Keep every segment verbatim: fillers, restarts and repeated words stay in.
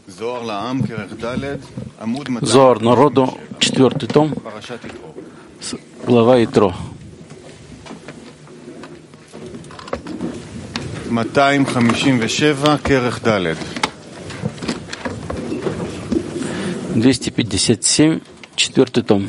Зоар народу, четвертый том, глава Итро. двести пятьдесят семь, четвертый том.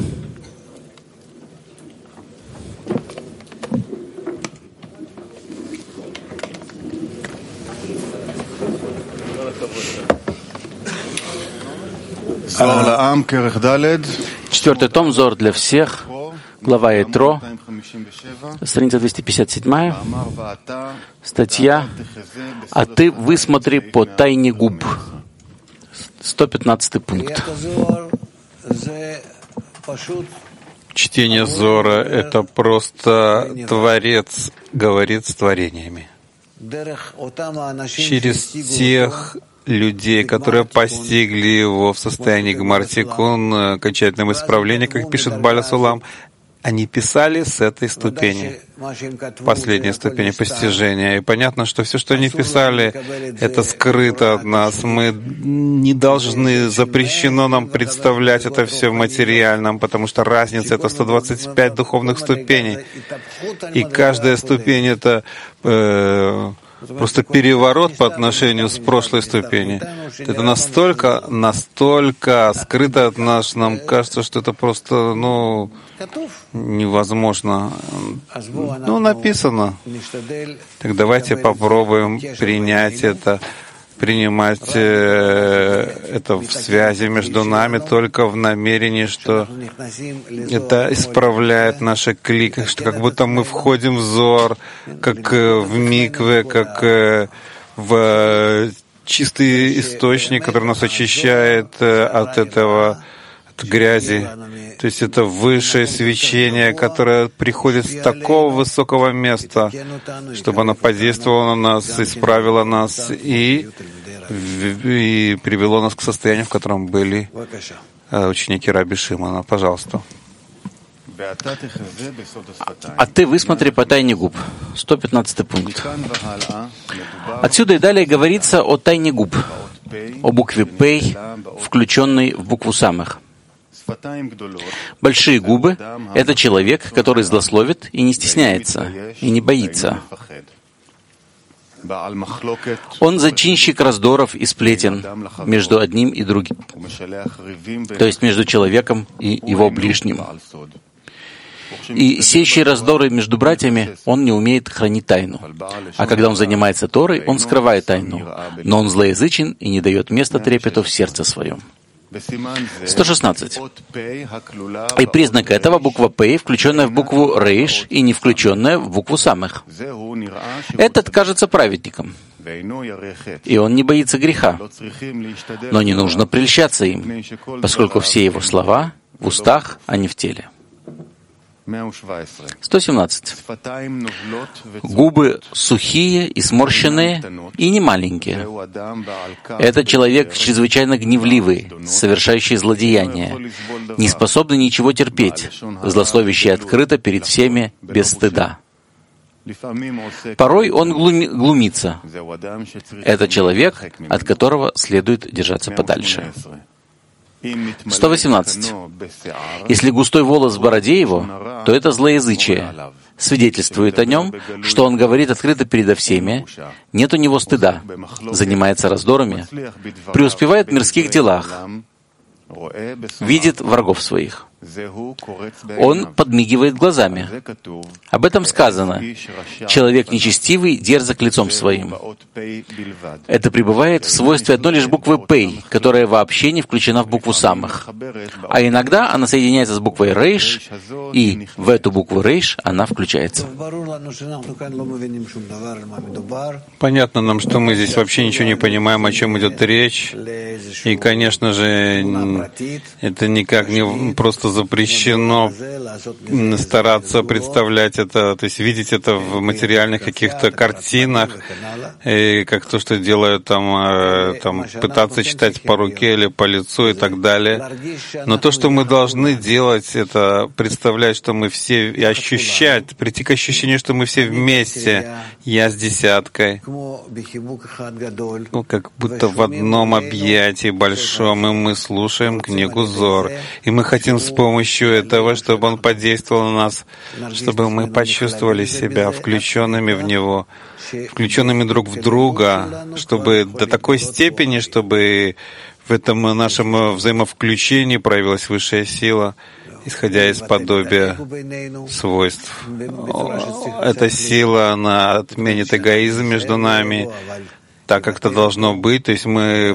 Четвертый том, Зор для всех, глава Итро, страница двести пятьдесят семь, статья «А ты высмотри по тайне губ». сто пятнадцатый пункт. Чтение Зора — это просто Творец говорит с творениями. Через тех людей, которые постигли его в состоянии гмар-тикун, окончательного исправления, как пишет Бааль Сулам, они писали с этой ступени, последней ступени постижения. И понятно, что все, что они писали, это скрыто от нас. Мы не должны, запрещено нам представлять это все в материальном, потому что разница — это сто двадцать пять духовных ступеней. И каждая ступень — это э, просто переворот по отношению с прошлой ступени. Это настолько, настолько скрыто от нас, нам кажется, что это просто, ну, невозможно. Ну, написано. Так давайте попробуем принять это, принимать э, это в связи между нами, только в намерении, что это исправляет наши клики, что как будто мы входим в Зор, как э, в микве, как э, в чистый источник, который нас очищает э, от этого, от грязи. То есть это высшее свечение, которое приходит с такого высокого места, чтобы оно подействовало на нас, исправило нас и, и привело нас к состоянию, в котором были ученики Раби Шимона. Пожалуйста. А ты высмотри по тайне губ. сто пятнадцатый пункт. Отсюда и далее говорится о тайне губ, о букве Пей, включенной в букву Самых. Большие губы — это человек, который злословит и не стесняется, и не боится. Он зачинщик раздоров и сплетен между одним и другим, то есть между человеком и его ближним. И сеющие раздоры между братьями, он не умеет хранить тайну. А когда он занимается Торой, он скрывает тайну, но он злоязычен и не дает места трепету в сердце своем. сто шестнадцать. И признак этого — буква П, включенная в букву Рейш и не включенная в букву Самых. Этот кажется праведником, и он не боится греха, но не нужно прельщаться им, поскольку все его слова в устах, а не в теле. сто семнадцать. Губы сухие и сморщенные, и не маленькие. Это человек чрезвычайно гневливый, совершающий злодеяния, не способный ничего терпеть, злословящий открыто перед всеми без стыда. Порой он глуми, глумится. Это человек, от которого следует держаться подальше. сто восемнадцать. Если густой волос в бороде его, то это злоязычие. Свидетельствует о нем, что он говорит открыто передо всеми, нет у него стыда, занимается раздорами, преуспевает в мирских делах, видит врагов своих. Он подмигивает глазами. Об этом сказано: человек нечестивый дерзок лицом своим. Это пребывает в свойстве одной лишь буквы Пей, которая вообще не включена в букву Самых. А иногда она соединяется с буквой Рейш, и в эту букву Рейш она включается. Понятно нам, что мы здесь вообще ничего не понимаем, о чем идет речь. И, конечно же, это никак не просто запрещено стараться представлять это, то есть видеть это в материальных каких-то картинах, и как то, что делают там, там пытаться читать по руке или по лицу и так далее. Но то, что мы должны делать, это представлять, что мы все, и ощущать, прийти к ощущению, что мы все вместе, я с десяткой, ну, как будто в одном объятии большом, и мы слушаем книгу Зор, и мы хотим с помощью этого, чтобы он подействовал на нас, чтобы мы почувствовали себя включенными в него, включенными друг в друга, чтобы до такой степени, чтобы в этом нашем взаимовключении проявилась высшая сила, исходя из подобия свойств. Эта сила, она отменит эгоизм между нами, так как это должно быть. То есть мы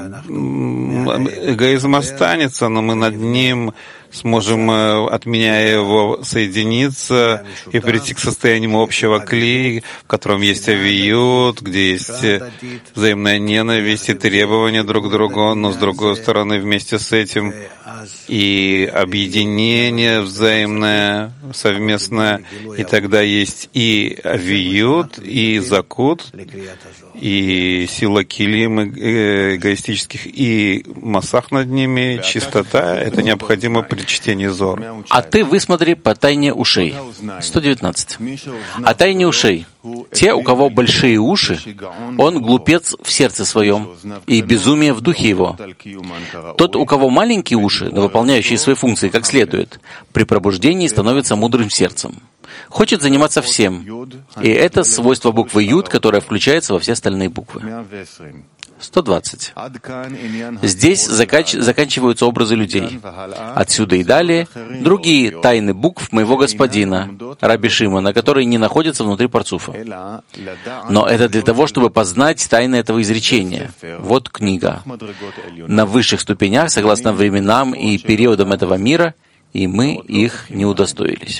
эгоизм останется, но мы над ним сможем, отменяя его, соединиться и прийти к состоянию общего клей, в котором есть авиют, где есть взаимная ненависть и требования друг к другу, но с другой стороны вместе с этим и объединение взаимное, совместное, и тогда есть и авиют, и закут, и сила килим эгоистических, и массах над ними, чистота. Это необходимо при чтении Зор. А ты высмотри по тайне ушей. сто девятнадцать. А тайне ушей. Те, у кого большие уши, он глупец в сердце своем, и безумие в духе его. Тот, у кого маленькие уши, но выполняющие свои функции как следует, при пробуждении становится мудрым сердцем. Хочет заниматься всем. И это свойство буквы Юд, которое включается во все остальные буквы. сто двадцать. Здесь закач... заканчиваются образы людей. Отсюда и далее другие тайны букв моего господина, Раби Шимона, которые не находятся внутри парцуфа. Но это для того, чтобы познать тайны этого изречения. Вот книга. На высших ступенях, согласно временам и периодам этого мира, и мы их не удостоились.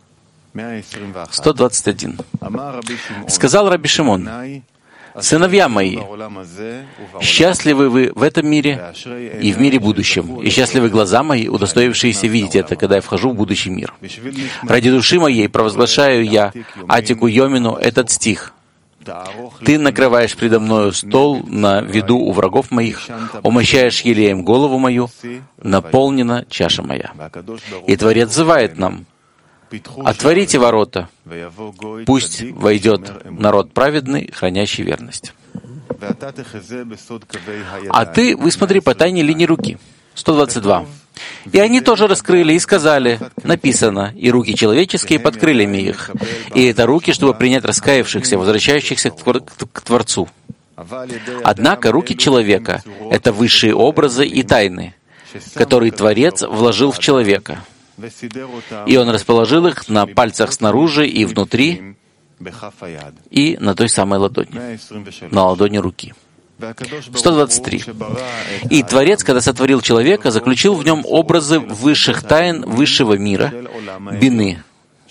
сто двадцать один. Сказал Раби Шимон: «Сыновья мои, счастливы вы в этом мире и в мире будущем, и счастливы глаза мои, удостоившиеся видеть это, когда я вхожу в будущий мир. Ради души моей провозглашаю я Атику Йомину этот стих. Ты накрываешь предо мною стол на виду у врагов моих, умощаешь елеем голову мою, наполнена чаша моя». И Творец взывает нам: «Отворите ворота, пусть войдет народ праведный, хранящий верность». А ты высмотри по тайне линии руки. сто двадцать два. «И они тоже раскрыли и сказали, написано, и руки человеческие под крыльями их. И это руки, чтобы принять раскаявшихся, возвращающихся к Творцу. Однако руки человека — это высшие образы и тайны, которые Творец вложил в человека. И он расположил их на пальцах снаружи и внутри, и на той самой ладони, на ладони руки». сто двадцать три. «И Творец, когда сотворил человека, заключил в нем образы высших тайн высшего мира, бины,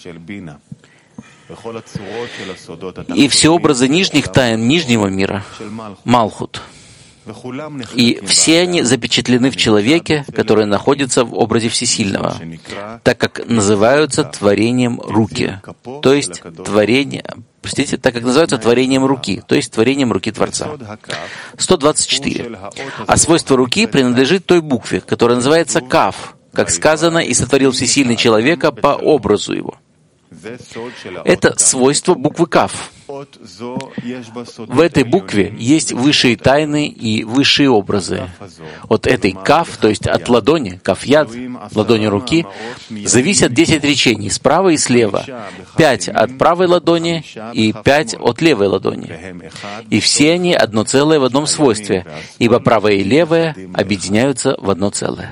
и все образы нижних тайн нижнего мира, малхут. И все они запечатлены в человеке, который находится в образе Всесильного, так как называются творением руки, то есть творение, простите, так как называются творением руки, то есть творением руки Творца». сто двадцать четыре. «А свойство руки принадлежит той букве, которая называется Кав, как сказано, и сотворил Всесильный человека по образу его». Это свойство буквы Кав. В этой букве есть высшие тайны и высшие образы. От этой Кав, то есть от ладони, Кав-яд, ладони руки, зависят десять речений справа и слева, пять от правой ладони и пять от левой ладони. И все они одно целое в одном свойстве, ибо правое и левое объединяются в одно целое.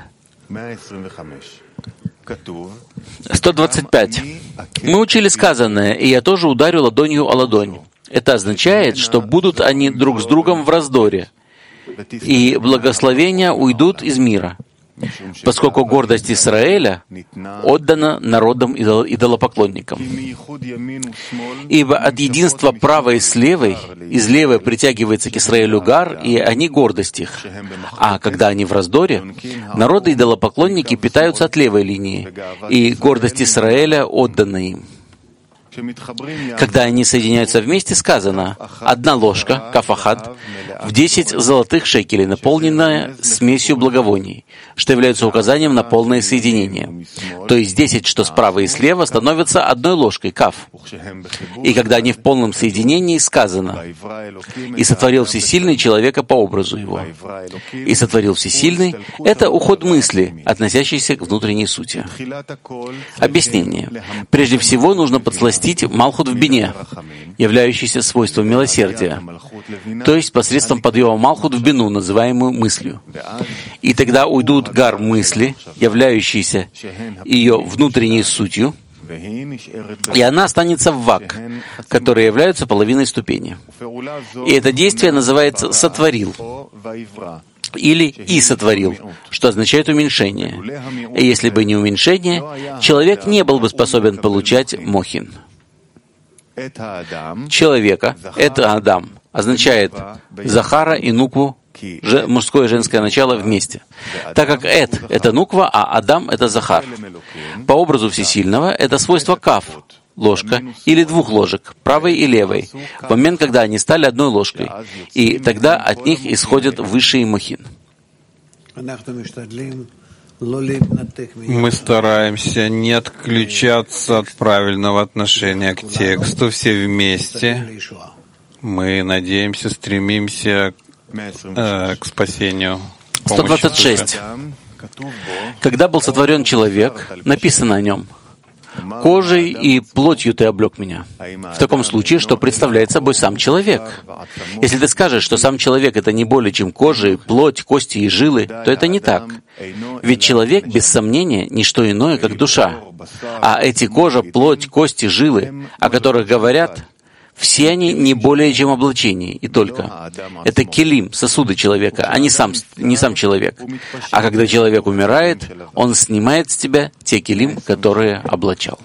сто двадцать пять. «Мы учили сказанное, и я тоже ударю ладонью о ладонь». Это означает, что будут они друг с другом в раздоре, и благословения уйдут из мира. поскольку гордость Израиля отдана народам идолопоклонникам. Ибо от единства правой с левой, из левой притягивается к Израилю гар, и они гордость их. А когда они в раздоре, народы идолопоклонники питаются от левой линии, и гордость Израиля отдана им. Когда они соединяются вместе, сказано: одна ложка, кафахад, в десять золотых шекелей, наполненная смесью благовоний, что является указанием на полное соединение. То есть десять, что справа и слева, становятся одной ложкой, каф. И когда они в полном соединении, сказано: «И сотворил Всесильный человека по образу его». «И сотворил Всесильный» — это уход мысли, относящийся к внутренней сути. Объяснение. Прежде всего нужно подсластить Малхут в бине, являющийся свойством милосердия, то есть посредством подъема Малхут в бину, называемую мыслью. И тогда уйдут гар мысли, являющиеся ее внутренней сутью, и она останется в вак, которые являются половиной ступени. И это действие называется «сотворил» или «и сотворил», что означает уменьшение. И если бы не уменьшение, человек не был бы способен получать мохин. Человека, это Адам, означает Захара и Нукву, мужское и женское начало вместе. Так как Эд — это Нуква, а Адам — это Захар. По образу Всесильного это свойство Каф, ложка, или двух ложек, правой и левой, в момент, когда они стали одной ложкой, и тогда от них исходит высший мохин. Мы стараемся не отключаться от правильного отношения к тексту все вместе. Мы надеемся, стремимся э, к спасению. сто двадцать шесть. Когда был сотворен человек, написано о нем: «Кожей и плотью ты облег меня». В таком случае, что представляет собой сам человек? Если ты скажешь, что сам человек — это не более чем кожа, плоть, кости и жилы, то это не так. Ведь человек, без сомнения, не что иное, как душа. А эти кожа, плоть, кости, жилы, о которых говорят, все они не более чем облачение, и только. Это келим, сосуды человека, а не сам, не сам человек. А когда человек умирает, он снимает с тебя те келим, которые облачал.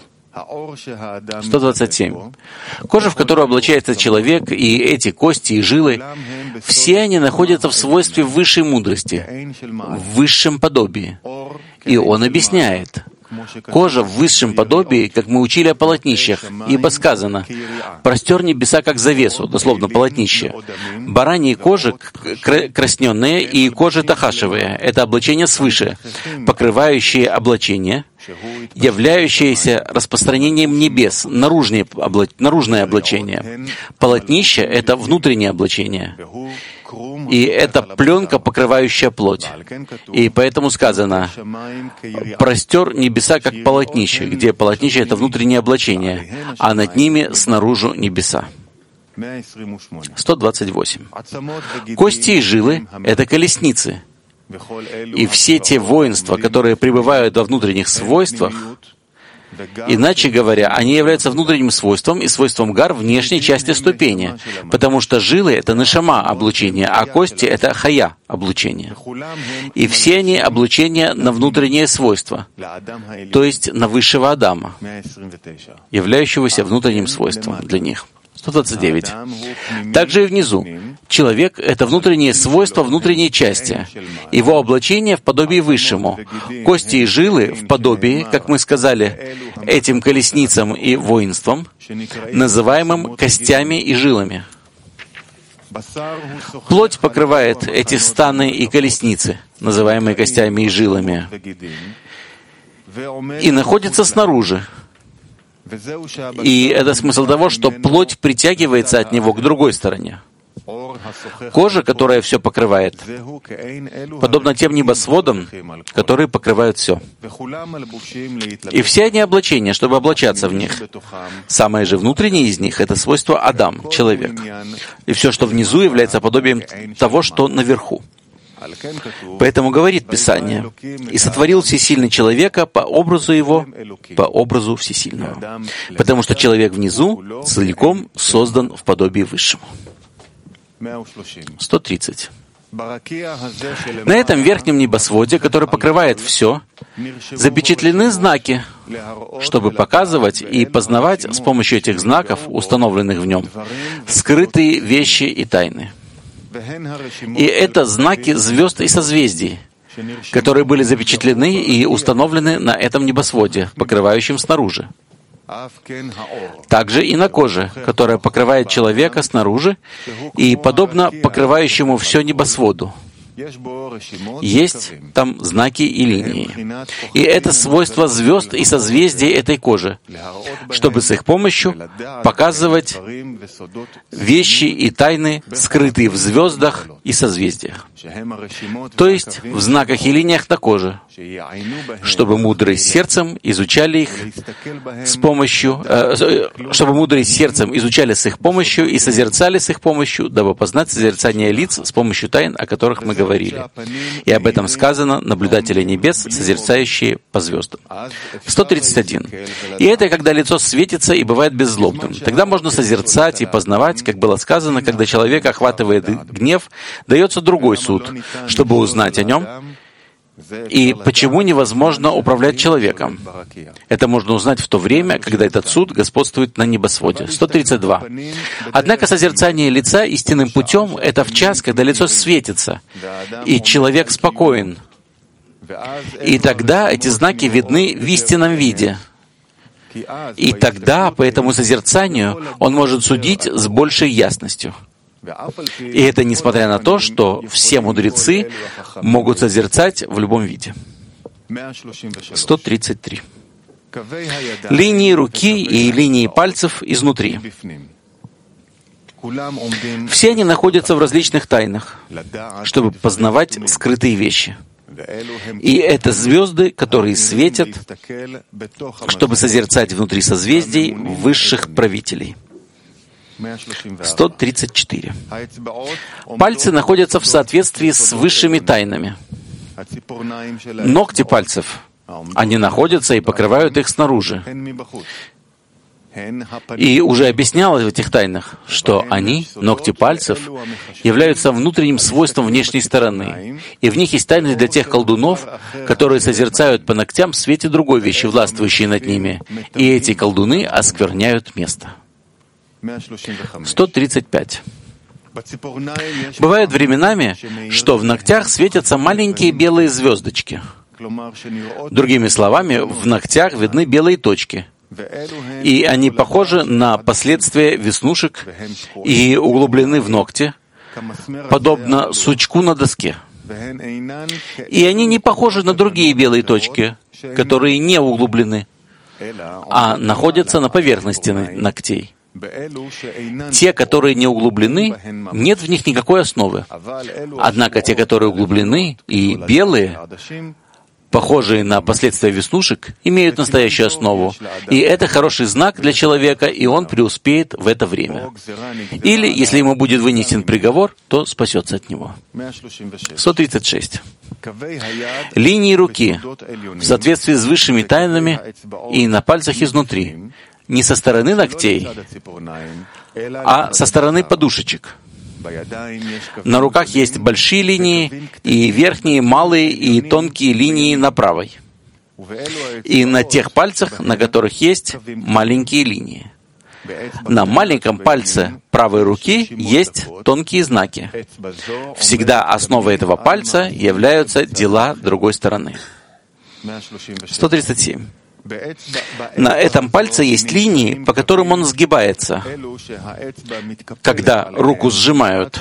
сто двадцать семь. Кожа, в которую облачается человек, и эти кости и жилы, все они находятся в свойстве высшей мудрости, в высшем подобии. И он объясняет: кожа в высшем подобии, как мы учили о полотнищах, ибо сказано: «Простер небеса, как завесу», дословно полотнище. Бараньи кожи красненные и кожи тахашевые — это облачение свыше, покрывающие облачение, являющееся распространением небес, наружное, обла... наружное облачение. Полотнище — это внутреннее облачение. И это пленка, покрывающая плоть. И поэтому сказано: «Простер небеса, как полотнище», где полотнище — это внутреннее облачение, а над ними снаружи небеса. сто двадцать восемь. Кости и жилы — это колесницы. И все те воинства, которые пребывают во внутренних свойствах, иначе говоря, они являются внутренним свойством и свойством гар внешней части ступени, потому что жилы — это нешама облучение, а кости — это хая облучение. И все они облучения на внутреннее свойство, то есть на высшего Адама, являющегося внутренним свойством для них. сто двадцать девять. Также и внизу. Человек — это внутреннее свойство внутренней части. Его облачение в подобии высшему. Кости и жилы в подобии, как мы сказали, этим колесницам и воинствам, называемым костями и жилами. Плоть покрывает эти станы и колесницы, называемые костями и жилами, и находится снаружи. И это смысл того, что плоть притягивается от него к другой стороне. Кожа, которая все покрывает, подобна тем небосводам, которые покрывают все. И все они облачения, чтобы облачаться в них. Самое же внутреннее из них — это свойство Адам, человек. И все, что внизу, является подобием того, что наверху. Поэтому говорит Писание: «И сотворил Всесильный человека по образу его, по образу Всесильного». Потому что человек внизу целиком создан в подобии высшему. сто тридцать. На этом верхнем небосводе, который покрывает все, запечатлены знаки, чтобы показывать и познавать с помощью этих знаков, установленных в нем, скрытые вещи и тайны. И это знаки звезд и созвездий, которые были запечатлены и установлены на этом небосводе, покрывающем снаружи. Также и на коже, которая покрывает человека снаружи и подобно покрывающему все небосводу. Есть там знаки и линии. И это свойство звезд и созвездий этой кожи, чтобы с их помощью показывать вещи и тайны, скрытые в звездах и созвездиях. То есть в знаках и линиях на коже, чтобы мудрые сердцем изучали их с помощью, э, чтобы мудрые сердцем изучали с их помощью и созерцали с их помощью, дабы познать созерцание лиц с помощью тайн, о которых мы говорили. говорили. И об этом сказано: наблюдатели небес, созерцающие по звездам. сто тридцать один. И это когда лицо светится и бывает беззлобным. Тогда можно созерцать и познавать, как было сказано, когда человека охватывает гнев, дается другой суд, чтобы узнать о нем, и почему невозможно управлять человеком. Это можно узнать в то время, когда этот суд господствует на небосводе. сто тридцать два. Однако созерцание лица истинным путем — это в час, когда лицо светится, и человек спокоен. И тогда эти знаки видны в истинном виде. И тогда, по этому созерцанию, он может судить с большей ясностью. И это несмотря на то, что все мудрецы могут созерцать в любом виде. сто тридцать три. Линии руки и линии пальцев изнутри. Все они находятся в различных тайнах, чтобы познавать скрытые вещи. И это звезды, которые светят, чтобы созерцать внутри созвездий высших правителей. сто тридцать четыре. Пальцы находятся в соответствии с высшими тайнами. Ногти пальцев, они находятся и покрывают их снаружи. И уже объяснялось в этих тайнах, что они, ногти пальцев, являются внутренним свойством внешней стороны. И в них есть тайны для тех колдунов, которые созерцают по ногтям в свете другой вещи, властвующей над ними. И эти колдуны оскверняют место. сто тридцать пять. Бывает временами, что в ногтях светятся маленькие белые звездочки. Другими словами, в ногтях видны белые точки. И они похожи на последствия веснушек и углублены в ногти, подобно сучку на доске. И они не похожи на другие белые точки, которые не углублены, а находятся на поверхности ногтей. Те, которые не углублены, нет в них никакой основы. Однако те, которые углублены и белые, похожие на последствия веснушек, имеют настоящую основу. И это хороший знак для человека, и он преуспеет в это время. Или, если ему будет вынесен приговор, то спасется от него. сто тридцать шесть. Линии руки в соответствии с высшими тайнами и на пальцах изнутри. Не со стороны ногтей, а со стороны подушечек. На руках есть большие линии и верхние, малые и тонкие линии на правой. И на тех пальцах, на которых есть маленькие линии. На маленьком пальце правой руки есть тонкие знаки. Всегда основой этого пальца являются дела другой стороны. сто тридцать семь. На этом пальце есть линии, по которым он сгибается, когда руку сжимают.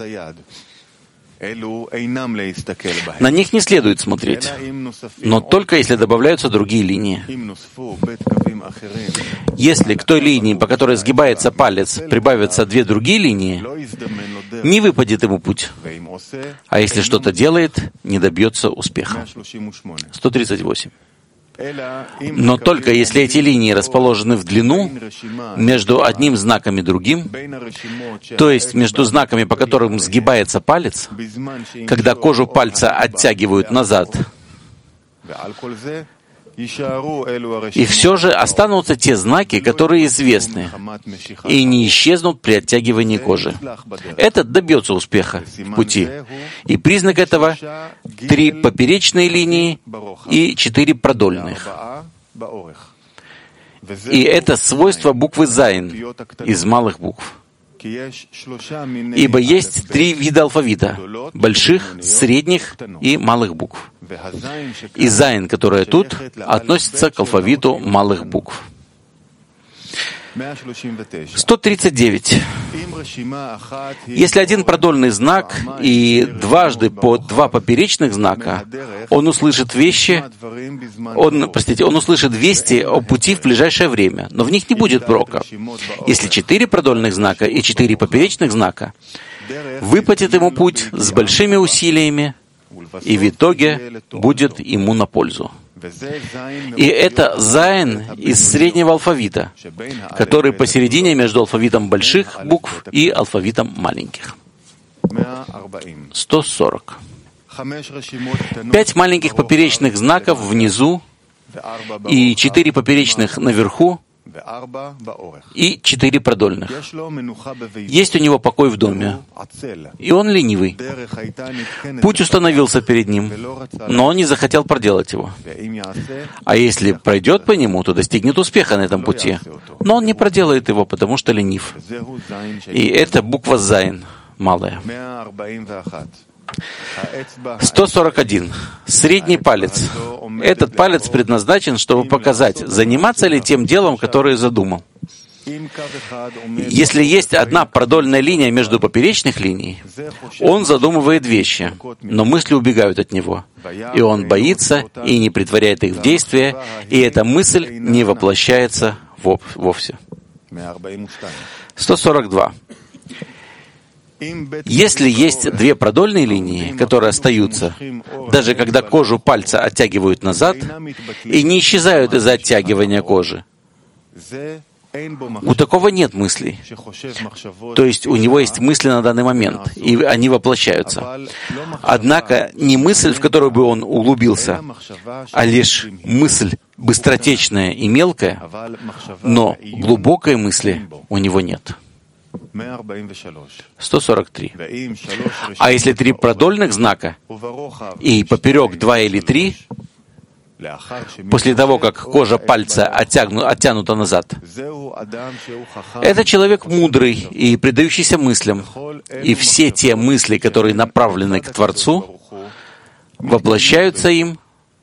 На них не следует смотреть, но только если добавляются другие линии. Если к той линии, по которой сгибается палец, прибавятся две другие линии, не выпадет ему путь. А если что-то делает, не добьется успеха. сто тридцать восемь. Но только если эти линии расположены в длину, между одним знаком и другим, то есть между знаками, по которым сгибается палец, когда кожу пальца оттягивают назад, И все же останутся те знаки, которые известны, и не исчезнут при оттягивании кожи. Этот добьется успеха в пути. И признак этого — три поперечные линии и четыре продольных. И это свойство буквы «зайн» из малых букв. Ибо есть три вида алфавита — больших, средних и малых букв. И «зайн», которое тут, относится к алфавиту малых букв. сто тридцать девять. Если один продольный знак и дважды по два поперечных знака, он услышит вещи, он, простите, он услышит вести о пути в ближайшее время, но в них не будет прока. Если четыре продольных знака и четыре поперечных знака, выпадет ему путь с большими усилиями, и в итоге будет ему на пользу. И это «зайн» из среднего алфавита, который посередине между алфавитом больших букв и алфавитом маленьких. сто сорок. Пять маленьких поперечных знаков внизу и четыре поперечных наверху и четыре продольных. Есть у него покой в доме, и он ленивый. Путь установился перед ним, но он не захотел проделать его. А если пройдет по нему, то достигнет успеха на этом пути. Но он не проделает его, потому что ленив. И это буква «зайн» малая. сто сорок один. Средний палец. Этот палец предназначен, чтобы показать, заниматься ли тем делом, которое задумал. Если есть одна продольная линия между поперечных линий, он задумывает вещи, но мысли убегают от него, и он боится и не претворяет их в действие, и эта мысль не воплощается вовсе. сто сорок два. Если есть две продольные линии, которые остаются, даже когда кожу пальца оттягивают назад, и не исчезают из-за оттягивания кожи, у такого нет мыслей. То есть у него есть мысли на данный момент, и они воплощаются. Однако не мысль, в которую бы он углубился, а лишь мысль быстротечная и мелкая, но глубокой мысли у него нет. сто сорок три. А если три продольных знака и поперек два или три, после того, как кожа пальца оттягну, оттянута назад, это человек мудрый и предающийся мыслям, и все те мысли, которые направлены к Творцу, воплощаются им,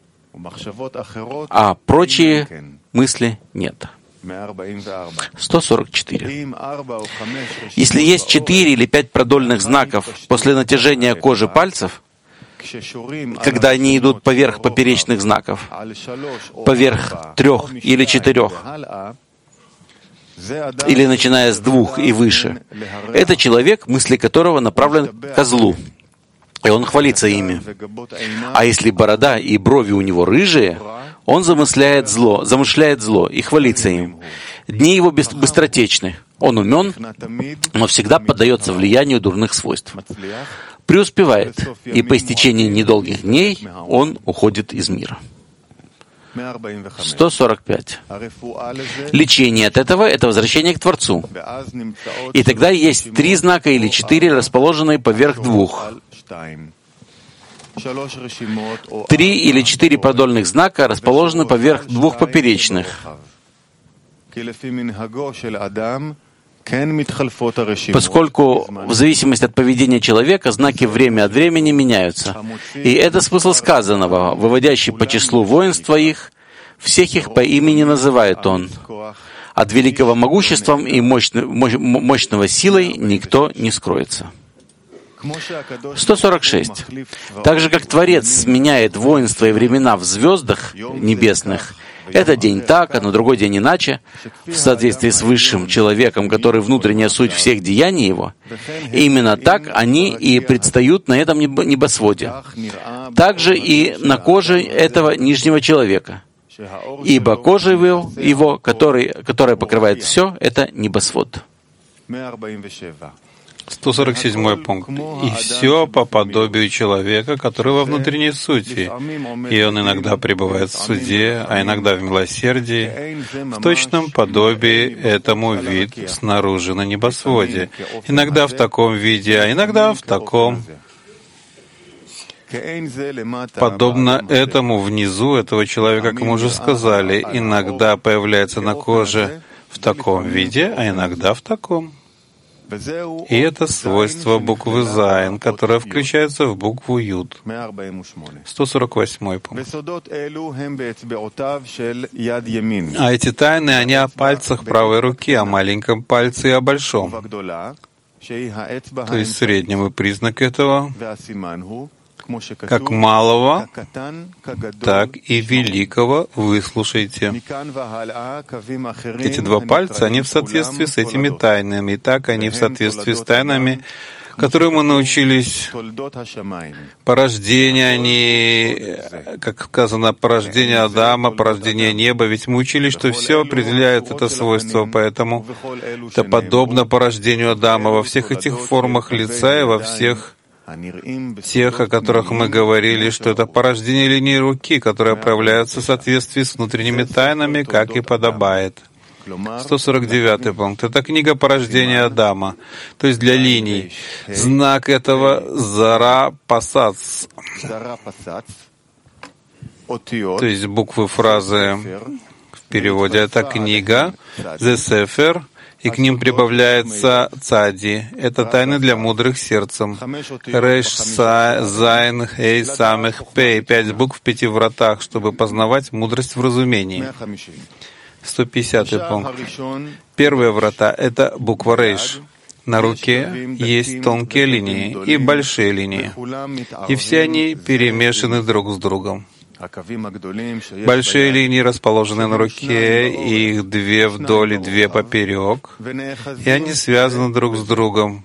а прочие мысли нет. сто сорок четыре. Если есть четыре или пять продольных знаков после натяжения кожи пальцев, когда они идут поверх поперечных знаков, поверх трех или четырех, или начиная с двух и выше, это человек, мысли которого направлены к козлу, и он хвалится ими. А если борода и брови у него рыжие, он замышляет зло, замышляет зло и хвалится им. Дни его быстротечны. Он умен, но всегда поддается влиянию дурных свойств. Преуспевает, и по истечении недолгих дней он уходит из мира. сто сорок пять. Лечение от этого — это возвращение к Творцу. И тогда есть три знака или четыре, расположенные поверх двух. Три или четыре продольных знака расположены поверх двух поперечных. Поскольку в зависимости от поведения человека знаки время от времени меняются. И это смысл сказанного, выводящий по числу воинства их, всех их по имени называет он. От великого могуществом и мощно, мощного силой никто не скроется. сто сорок шесть. Так же, как Творец сменяет воинство и времена в звездах небесных, этот день так, а на другой день иначе, в соответствии с высшим человеком, который внутренняя суть всех деяний его, именно так они и предстают на этом небосводе. Также и на коже этого нижнего человека. Ибо кожа его, его который, которая покрывает все, это небосвод. сто сорок седьмой пункт. «И все по подобию человека, который во внутренней сути, и он иногда пребывает в суде, а иногда в милосердии, в точном подобии этому вид снаружи на небосводе, иногда в таком виде, а иногда в таком». Подобно этому внизу этого человека, как мы уже сказали, иногда появляется на коже в таком виде, а иногда в таком. И это свойство буквы Зайн, которая включается в букву Юд. сто сорок восьмой пункт. А эти тайны, они о пальцах правой руки, о маленьком пальце и о большом. То есть среднем, и признак этого как малого, так и великого выслушайте. Эти два пальца, они в соответствии с этими тайнами, и так они в соответствии с тайнами, которые мы научились. Порождение они, как сказано, порождение Адама, порождение неба, ведь мы учились, что все определяет это свойство, поэтому это подобно порождению Адама во всех этих формах лица и во всех тех, о которых мы говорили, что это порождение линии руки, которые проявляются в соответствии с внутренними тайнами, как и подобает. сто сорок девятый пункт. Это книга порождения Адама, то есть для линий. Знак этого Зара Пасац, то есть буквы фразы в переводе. Это книга, The Sefer, и к ним прибавляется цади. Это тайны для мудрых сердцем. Реш, Зайн, Хей, Самех, Пей. Пять букв в пяти вратах, чтобы познавать мудрость в разумении. сто пятидесятый пункт. Первые врата — это буква Реш. На руке есть тонкие линии и большие линии, и все они перемешаны друг с другом. Большие линии расположены на руке, их две вдоль и две поперек, и они связаны друг с другом.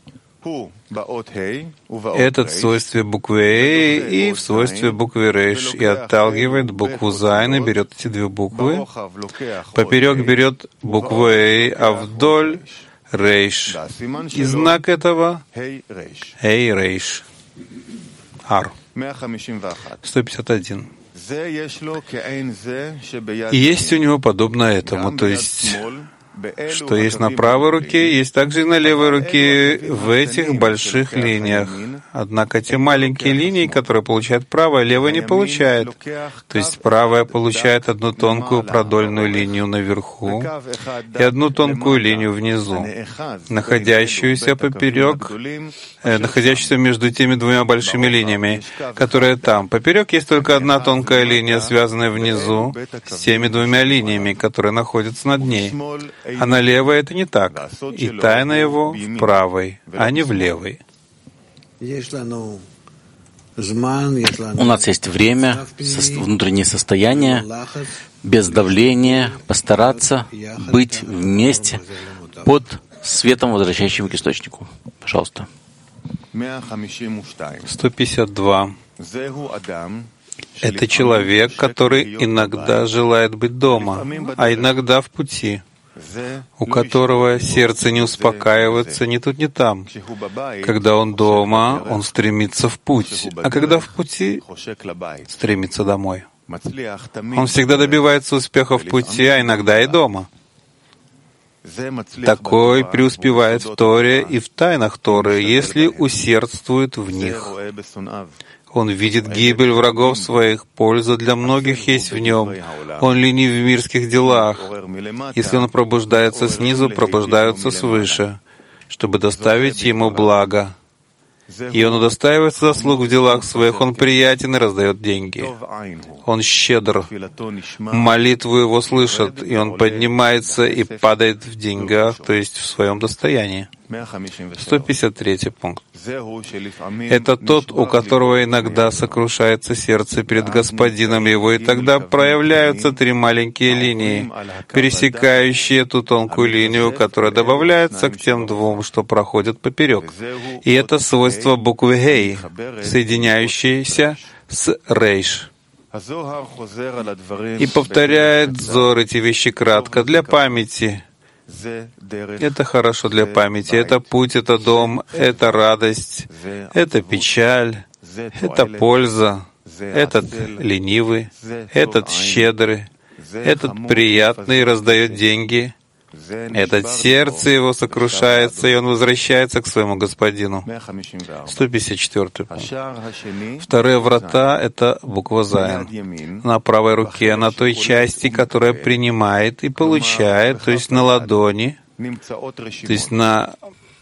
Этот в свойстве буквы «Эй» и в свойстве буквы «Реш», и отталкивает букву «Зайн» и берет эти две буквы. Поперек берет букву «Эй», а вдоль — «Реш». И знак этого — «Эй, Реш». Ар. сто пятьдесят один. И есть у него подобно этому, то есть, что есть на правой руке, есть также и на левой руке в этих больших линиях. Однако те маленькие линии, которые получает правая, левая не получает. То есть правая получает одну тонкую продольную линию наверху и одну тонкую линию внизу, находящуюся поперек, э, находящуюся между теми двумя большими линиями, которые там. Поперек есть только одна тонкая линия, связанная внизу с теми двумя линиями, которые находятся над ней. А на левой это не так. И тайна его в правой, а не в левой. У нас есть время, со- внутреннее состояние, без давления, постараться быть вместе под светом, возвращающим к источнику. Пожалуйста. сто пятьдесят два. Это человек, который иногда желает быть дома, а иногда в пути, у которого сердце не успокаивается ни тут, ни там. Когда он дома, он стремится в путь, а когда в пути, стремится домой. Он всегда добивается успеха в пути, а иногда и дома. Такой преуспевает в Торе и в тайнах Торы, если усердствует в них. Он видит гибель врагов своих, польза для многих есть в нем. Он ленив в мирских делах. Если он пробуждается снизу, пробуждаются свыше, чтобы доставить ему благо. И он удостаивается заслуг в делах своих, он приятен и раздает деньги. Он щедр, молитву его слышат, и он поднимается и падает в деньгах, то есть в своем достоянии. сто пятьдесят третий пункт. Это тот, у которого иногда сокрушается сердце перед Господином его, и тогда проявляются три маленькие линии, пересекающие эту тонкую линию, которая добавляется к тем двум, что проходят поперек. И это свойство буквы «Гей», соединяющееся с «Рейш». И повторяет Зор эти вещи кратко для памяти, Это хорошо для памяти. Это путь, это дом, это радость, это печаль, это польза, этот ленивый, этот щедрый, этот приятный раздает деньги, этот сердце его сокрушается, и он возвращается к своему господину. сто пятьдесят четвёртый пункт. Вторые врата — это буква Зайн. На правой руке, на той части, которая принимает и получает, то есть на ладони, то есть на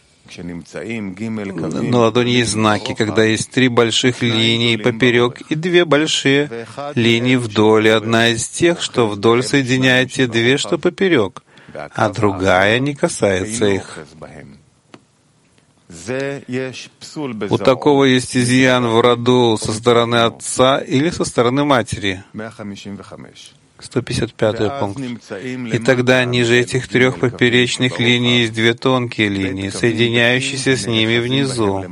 На ладони есть знаки, когда есть три больших линии поперек и две большие линии вдоль. И одна из тех, что вдоль, соединяет те две, что поперек, а другая не касается их. У такого есть изъян в роду со стороны отца или со стороны матери. сто пятьдесят пятый пункт. И тогда ниже этих трех поперечных линий есть две тонкие линии, соединяющиеся с ними внизу.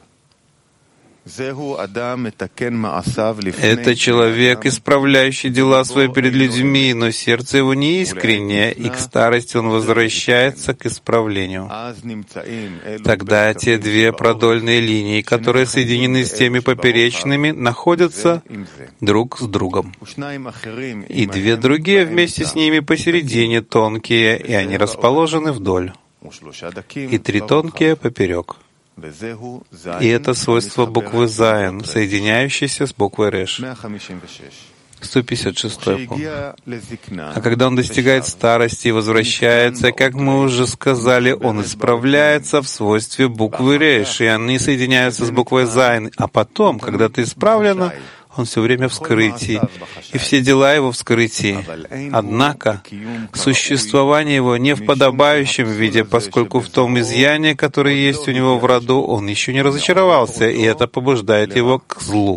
Это человек, исправляющий дела свои перед людьми, но сердце его не искреннее, и к старости он возвращается к исправлению. Тогда те две продольные линии, которые соединены с теми поперечными, находятся друг с другом. И две другие вместе с ними посередине тонкие, и они расположены вдоль. И три тонкие поперек. И это свойство буквы Зайн, соединяющейся с буквой Реш. сто пятьдесят шестой пункт. А когда он достигает старости и возвращается, как мы уже сказали, он исправляется в свойстве буквы Реш, и они соединяются с буквой Зайн. А потом, когда ты исправлена, он все время в скрытии, и все дела его в скрытии. Однако, существование его не в подобающем виде, поскольку в том изъянии, которое есть у него в роду, он еще не разочаровался, и это побуждает его к злу.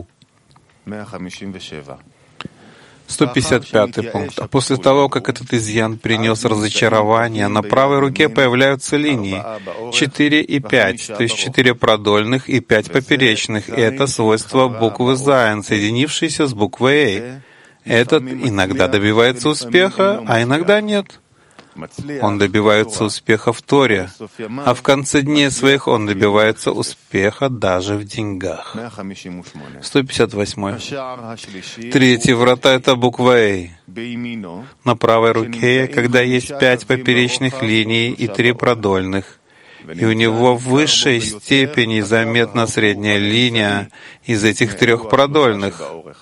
сто пятьдесят пятый пункт. А после того, как этот изъян принес разочарование, на правой руке появляются линии четыре и пять, то есть четыре продольных и пять поперечных. И это свойство буквы Зайн, соединившейся с буквой Эй. Этот иногда добивается успеха, а иногда нет. Он добивается успеха в Торе, а в конце дней своих он добивается успеха даже в деньгах. сто пятьдесят восьмой. Третьи врата — это буква Эй. На правой руке, когда есть пять поперечных линий и три продольных, и у него в высшей степени заметна средняя линия из этих трех продольных.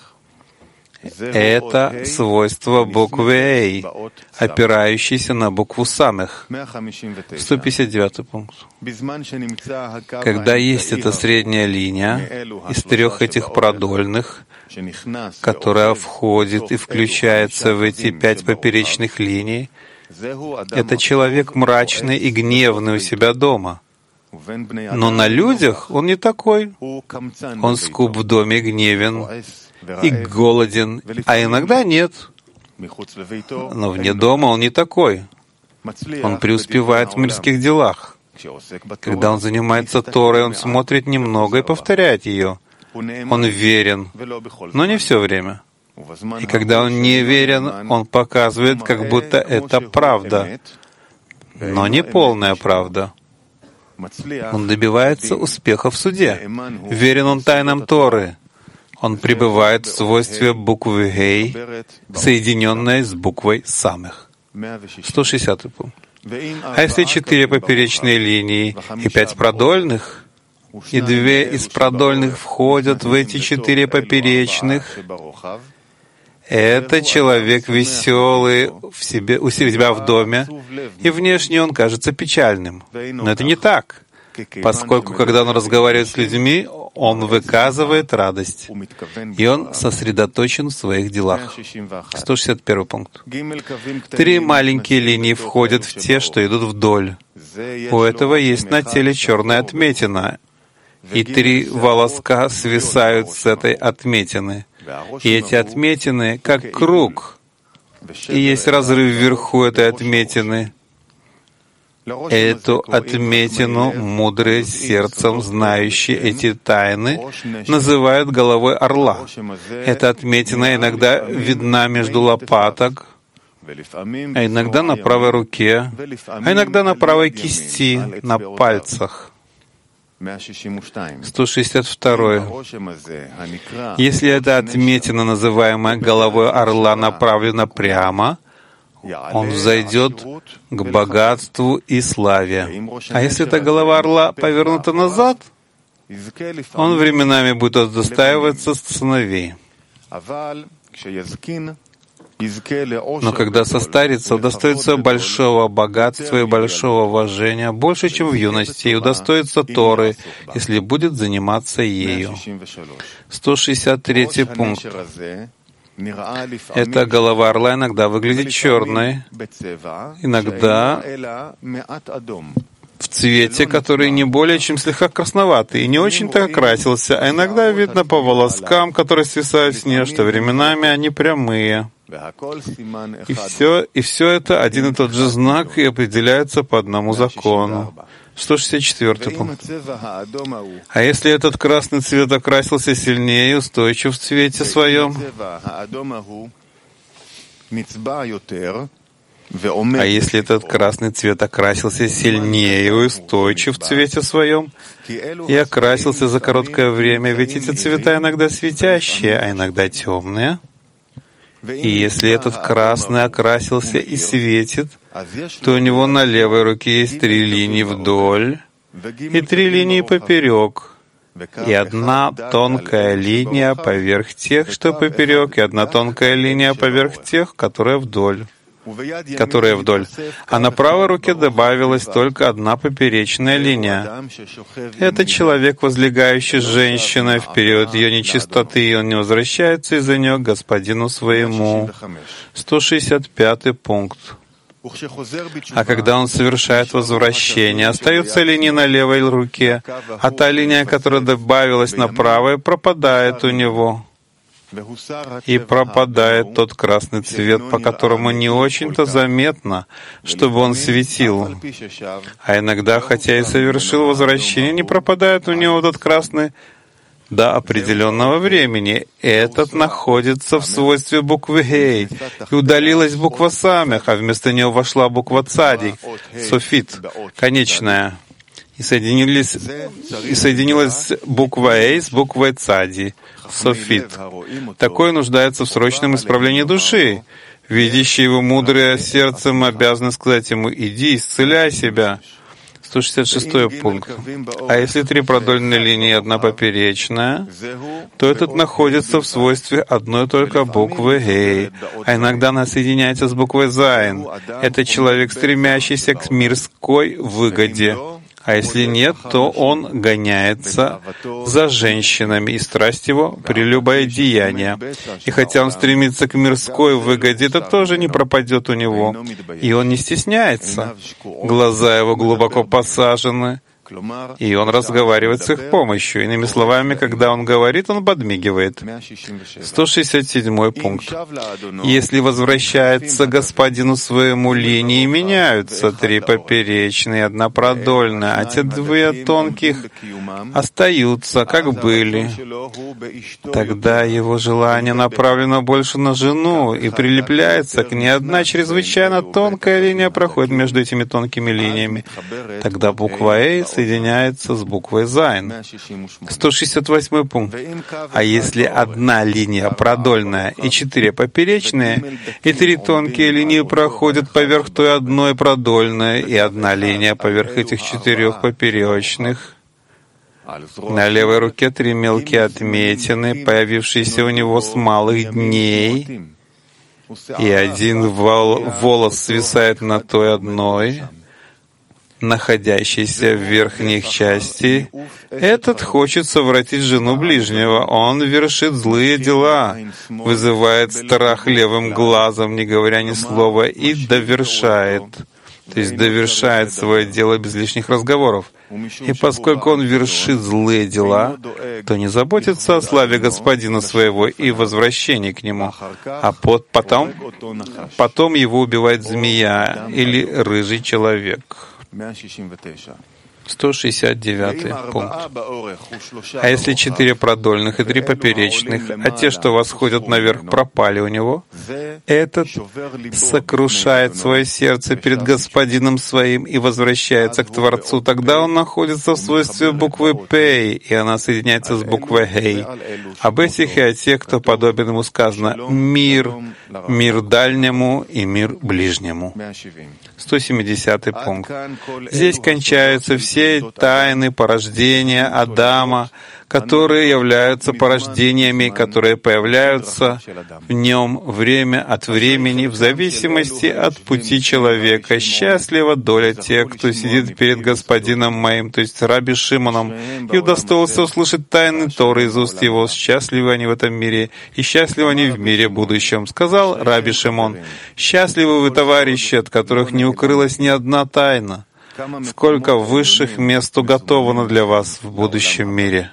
Это свойство буквы Эй, опирающейся на букву Самых. сто пятьдесят девятый пункт. Когда есть эта средняя линия из трех этих продольных, которая входит и включается в эти пять поперечных линий, это человек мрачный и гневный у себя дома. Но на людях он не такой. Он скуп в доме, гневен и голоден, а иногда нет. Но вне дома он не такой. Он преуспевает в мирских делах. Когда он занимается Торой, он смотрит немного и повторяет ее. Он верен, но не все время. И когда он не верен, он показывает, как будто это правда, но не полная правда. Он добивается успеха в суде. Верен он тайнам Торы. Он пребывает в свойстве буквы Гей, соединенной с буквой Самых. сто шестидесятый пункт. А если четыре поперечные линии и пять продольных, и две из продольных входят в эти четыре поперечных, это человек веселый в себе, у себя в доме, и внешне он кажется печальным. Но это не так, поскольку, когда он разговаривает с людьми, он выказывает радость, и он сосредоточен в своих делах. сто шестьдесят первый пункт. Три маленькие линии входят в те, что идут вдоль. У этого есть на теле черная отметина, и три волоска свисают с этой отметины. И эти отметины как круг, и есть разрыв вверху этой отметины. Эту отметину мудрые сердцем, знающие эти тайны, называют головой орла. Эта отметина иногда видна между лопаток, а иногда на правой руке, а иногда на правой кисти, на пальцах. сто шестьдесят два. Если эта отметина, называемая головой орла, направлена прямо, он взойдет к богатству и славе. А если эта голова орла повернута назад, он временами будет удостаиваться сыновей. Но когда состарится, удостоится большого богатства и большого уважения, больше, чем в юности, и удостоится Торы, если будет заниматься ею. сто шестьдесят третий пункт. Эта голова орла иногда выглядит черной, иногда в цвете, который не более чем слегка красноватый, и не очень-то окрасился, а иногда видно по волоскам, которые свисают с нее, что временами они прямые. И все, и все это один и тот же знак и определяется по одному закону. сто шестьдесят четвёртый пункт. А если этот красный цвет окрасился сильнее и устойчив в цвете своем, а если этот красный цвет окрасился сильнее и устойчив в цвете своем, и окрасился за короткое время, ведь эти цвета иногда светящие, а иногда темные, и если этот красный окрасился и светит, то у него на левой руке есть три линии вдоль и три линии поперек, и одна тонкая линия поверх тех, что поперек, и одна тонкая линия поверх тех, которые вдоль. которые вдоль, а на правой руке добавилась только одна поперечная линия. Это человек, возлегающий с женщиной в период ее нечистоты, и он не возвращается из-за нее к господину своему. сто шестьдесят пятый пункт. А когда он совершает возвращение, остаются линии на левой руке, а та линия, которая добавилась на правой, пропадает у него. И пропадает тот красный цвет, по которому не очень-то заметно, чтобы он светил. А иногда, хотя и совершил возвращение, не пропадает у него тот красный до определенного времени. Этот находится в свойстве буквы «Гей», и удалилась буква «Самех», а вместо нее вошла буква «Цадик», «Софит», конечная. И соединились, и соединилась буква «Эй» с буквой «Цади», «Софит». Такой нуждается в срочном исправлении души. Видящий его мудрое сердцем обязаны сказать ему: «Иди, исцеляй себя». сто шестьдесят шестой пункт. А если три продольные линии и одна поперечная, то этот находится в свойстве одной только буквы «Гей», а иногда она соединяется с буквой «Зайн». Это человек, стремящийся к мирской выгоде. А если нет, то он гоняется за женщинами, и страсть его — прелюбодеяние. И хотя он стремится к мирской выгоде, это тоже не пропадет у него. И он не стесняется. Глаза его глубоко посажены, и он разговаривает с их помощью. Иными словами, когда он говорит, он подмигивает. сто шестьдесят седьмой пункт. Если возвращается господину своему, линии меняются, три поперечные, одна продольная, а те две тонких остаются, как были. Тогда его желание направлено больше на жену и прилепляется к ней. Одна чрезвычайно тонкая линия проходит между этими тонкими линиями. Тогда буква «Эй» соединяется с буквой «Зайн». сто шестьдесят восьмой пункт. А если одна линия продольная и четыре поперечные, и три тонкие линии проходят поверх той одной продольной, и одна линия поверх этих четырех поперечных, на левой руке три мелкие отметины, появившиеся у него с малых дней, и один вол- волос свисает на той одной, находящийся в верхних части, этот хочет совратить жену ближнего. Он вершит злые дела, вызывает страх левым глазом, не говоря ни слова, и довершает. То есть довершает свое дело без лишних разговоров. И поскольку он вершит злые дела, то не заботится о славе господина своего и возвращении к нему, а под, потом, потом его убивает змея или рыжий человек. сто шестьдесят девятый пункт. А если четыре продольных и три поперечных, а те, что восходят наверх, пропали у него, этот сокрушает свое сердце перед Господином своим и возвращается к Творцу. Тогда он находится в свойстве буквы «Пей», и она соединяется с буквой «Хей». Об этих и о тех, кто подобен ему, сказано «Мир, мир дальнему и мир ближнему». сто семидесятый пункт. Здесь кончаются все тайны порождения Адама, которые являются порождениями, которые появляются в нем время от времени в зависимости от пути человека. Счастлива доля тех, кто сидит перед Господином моим, то есть Раби Шимоном, и удостоился услышать тайны Торы из уст его. Счастливы они в этом мире, и счастливы они в мире будущем. Сказал Раби Шимон: счастливы вы, товарищи, от которых не укрылась ни одна тайна. Сколько высших мест уготовано для вас в будущем мире.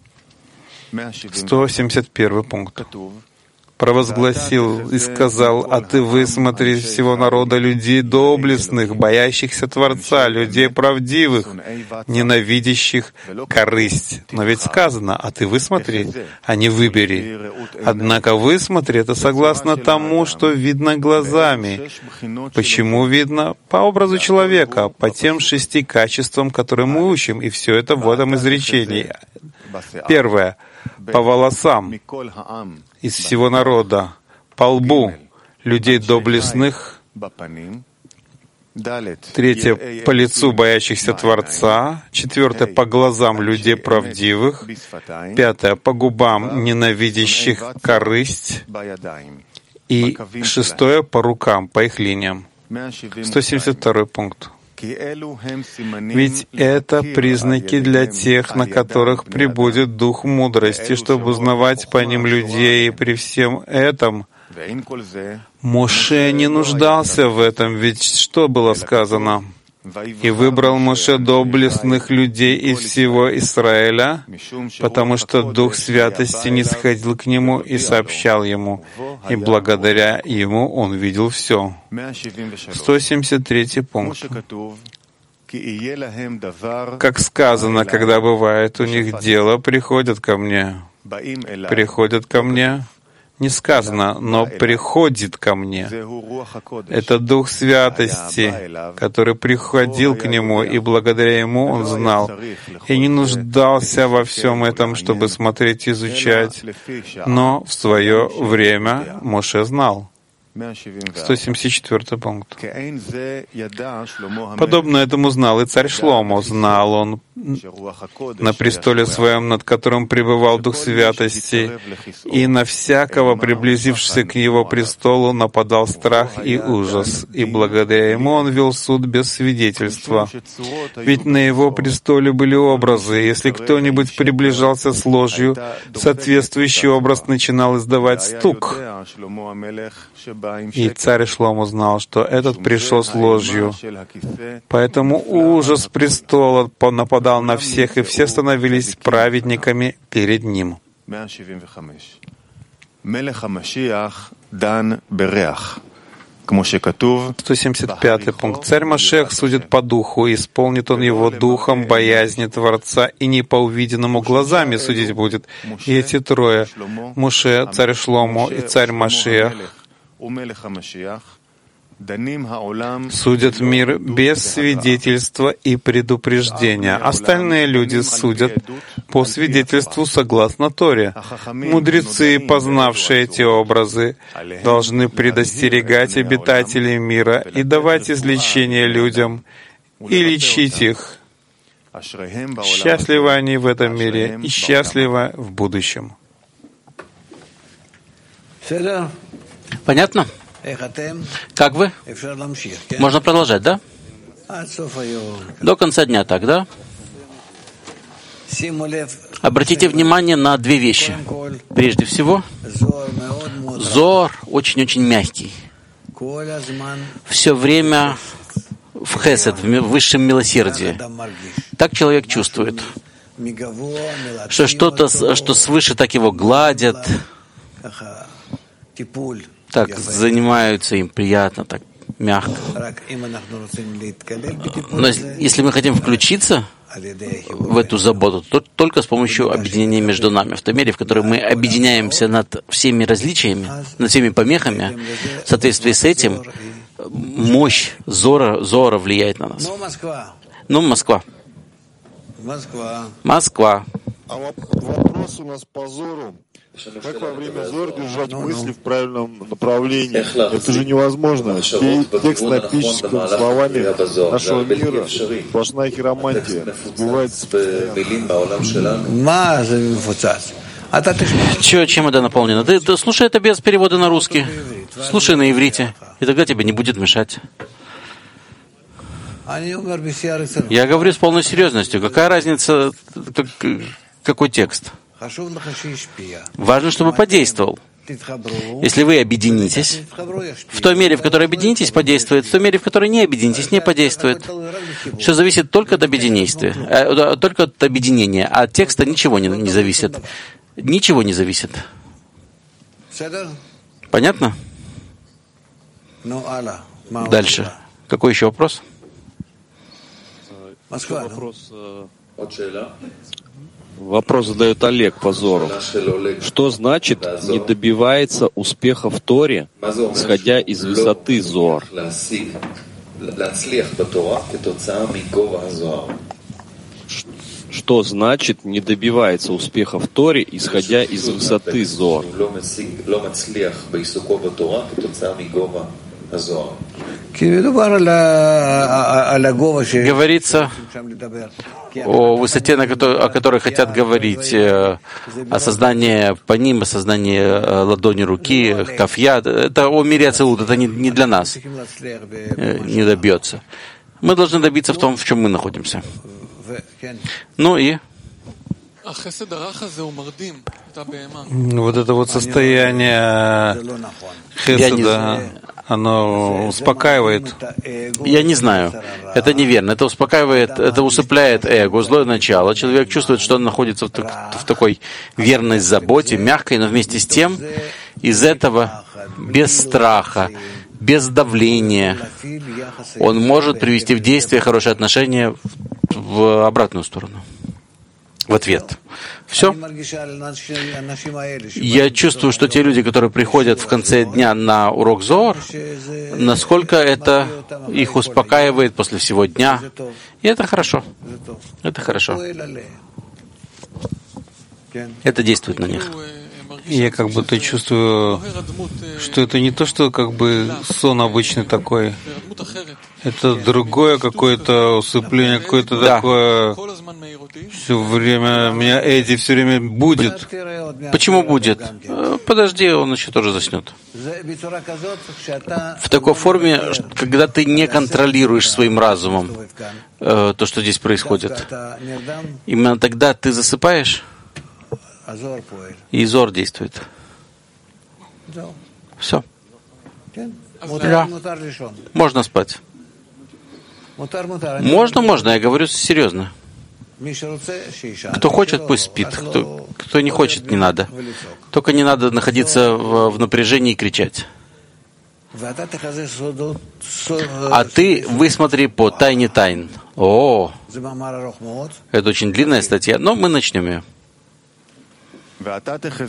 сто семьдесят первый пункт. Провозгласил и сказал: а ты высмотри всего народа людей доблестных, боящихся Творца, людей правдивых, ненавидящих корысть. Но ведь сказано: а ты высмотри, а не выбери. Однако высмотри — это согласно тому, что видно глазами. Почему видно? По образу человека, по тем шести качествам, которые мы учим, и все это в этом изречении. Первое — по волосам из всего народа, по лбу людей доблестных. Третье — по лицу боящихся Творца. Четвертое — по глазам людей правдивых. Пятое — по губам ненавидящих корысть. И шестое — по рукам, по их линиям. сто семьдесят второй пункт. Ведь это признаки для тех, на которых прибудет дух мудрости, чтобы узнавать по ним людей, и при всем этом Моше не нуждался в этом, ведь что было сказано? «И выбрал Моше доблестных людей из всего Израиля, потому что Дух Святости нисходил к нему и сообщал ему, и благодаря ему он видел все». сто семьдесят третий пункт. Как сказано, когда бывает у них дело, приходят ко мне. Приходят ко мне. Не сказано, но приходит ко мне. Это Дух Святости, который приходил к нему, и благодаря ему он знал. И не нуждался во всем этом, чтобы смотреть и изучать. Но в свое время Моше знал. сто семьдесят четвёртый пункт. Подобно этому знал и царь Шломо. Знал он на престоле своем, над которым пребывал Дух Святости, и на всякого, приблизившегося к его престолу, нападал страх и ужас, и благодаря ему он вел суд без свидетельства. Ведь на его престоле были образы, если кто-нибудь приближался с ложью, соответствующий образ начинал издавать стук. И царь Шломо знал, что этот пришел с ложью. Поэтому ужас престола нападал на всех, и все становились праведниками перед ним. сто семьдесят пятый пункт. Царь Машиах судит по духу, и исполнит он его духом боязни Творца, и не по увиденному глазами судить будет. И эти трое — Моше, царь Шломо и царь Машиах — судят мир без свидетельства и предупреждения. Остальные люди судят по свидетельству согласно Торе. Мудрецы, познавшие эти образы, должны предостерегать обитателей мира и давать излечение людям и лечить их. Счастливы они в этом мире и счастливы в будущем. Понятно? Как вы? Можно продолжать, да? До конца дня так, да? Обратите внимание на две вещи. Прежде всего, Зоар очень-очень мягкий. Все время в хесед, в высшем милосердии. Так человек чувствует, что что-то, что свыше так его гладят, так занимаются им приятно, так мягко. Но если мы хотим включиться в эту заботу, то только с помощью объединения между нами. В той мере, в которой мы объединяемся над всеми различиями, над всеми помехами, в соответствии с этим мощь Зора, Зора влияет на нас. Ну, Москва. Москва. А вопрос у нас по Зору. Как во время Зор держать мысли в правильном направлении? Это же невозможно. Текст написан словами нашего мира. Сплошная хиромантия. Сбывается постоянно. Че, чем это наполнено? Ты, ты слушай это без перевода на русский. Слушай на иврите. И тогда тебе не будет мешать. Я говорю с полной серьезностью. Какая разница, как, какой текст? Важно, чтобы подействовал. Если вы объединитесь, в той мере, в которой объединитесь, подействует, в той мере, в которой не объединитесь, не подействует. Все зависит только от объединения, только от объединения, а от текста ничего не, не зависит. Ничего не зависит. Понятно? Дальше. Какой еще вопрос? Вопрос, вопрос задает Олег по Зору. Что значит не добивается успеха в Торе, исходя из высоты Зор? Что значит не добивается успеха в Торе, исходя из высоты Зор? Говорится о высоте, на которой, о которой хотят говорить, о создании по ним, о создании ладони руки, кафья. Это о мире Ацилут, это не, не для нас не добьется. Мы должны добиться в том, в чем мы находимся. Ну и вот это вот состояние хеседа, оно успокаивает. Я не знаю. Это неверно. Это успокаивает, это усыпляет эго, злое начало. Человек чувствует, что он находится в, так, в такой верной заботе, мягкой, но вместе с тем из этого без страха, без давления он может привести в действие хорошие отношения в обратную сторону. В ответ. Все. Я чувствую, что те люди, которые приходят в конце дня на урок Зоор, насколько это их успокаивает после всего дня. И это хорошо. Это хорошо. Это действует на них. Я как будто чувствую, что это не то, что как бы сон обычный такой. Это другое какое-то усыпление, какое-то да. такое. Все время меня Эдди все время будет. Почему будет? Подожди, он еще тоже заснет. В такой форме, когда ты не контролируешь своим разумом то, что здесь происходит. Именно тогда ты засыпаешь, и Зор действует. Все. Да. Можно спать. Можно, можно, я говорю серьезно. Кто хочет, пусть спит. Кто, кто не хочет, не надо. Только не надо находиться в, в напряжении и кричать. А ты высмотри по тайне тайн. О, это очень длинная статья, но мы начнем ее. А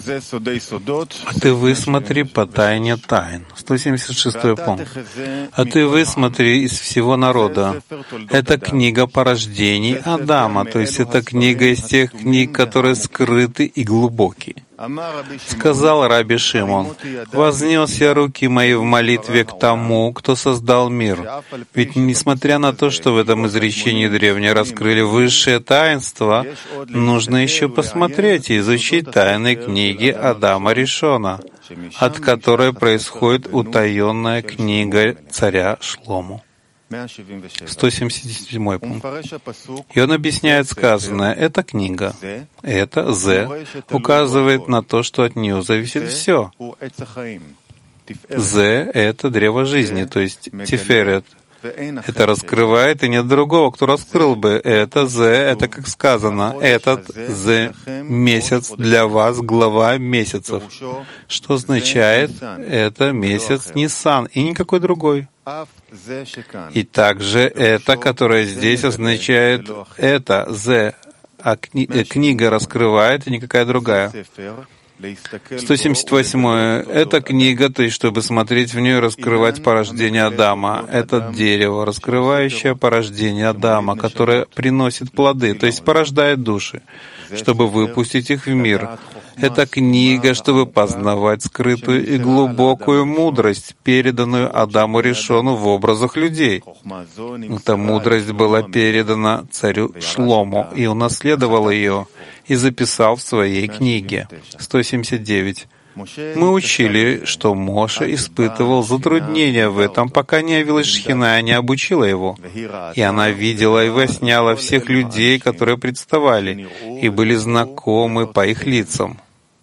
ты высмотри по тайне тайн. сто семьдесят шестой пункт. А ты высмотри из всего народа. Это книга порождений Адама, то есть это книга из тех книг, которые скрыты и глубокие. Сказал Раби Шимон: «Вознес я руки мои в молитве к тому, кто создал мир». Ведь несмотря на то, что в этом изречении древние раскрыли высшее таинство, нужно еще посмотреть и изучить тайны книги Адама Ришона, от которой происходит утаенная книга царя Шлому. сто семьдесят седьмой пункт. И он объясняет сказанное. Эта книга, это «Зе» указывает на то, что от нее зависит все. «Зе» — это древо жизни, то есть «Тиферет». Это раскрывает, и нет другого, кто раскрыл бы. Это Зе, это как сказано, этот Зе месяц для вас, глава месяцев. Что означает, это месяц Нисан, и никакой другой. И также это, которое здесь означает это Зе, а кни- книга раскрывает, и никакая другая. сто семьдесят восьмое. Это книга, то есть, чтобы смотреть в нее и раскрывать порождение Адама. Это дерево, раскрывающее порождение Адама, которое приносит плоды, то есть порождает души, чтобы выпустить их в мир. Это книга, чтобы познавать скрытую и глубокую мудрость, переданную Адаму Ришону в образах людей. Эта мудрость была передана царю Шлому, и он унаследовал ее и записал в своей книге. сто семьдесят девять. Мы учили, что Моше испытывал затруднения в этом, пока не явилась Шхина и не обучила его. И она видела и восняла всех людей, которые представали, и были знакомы по их лицам.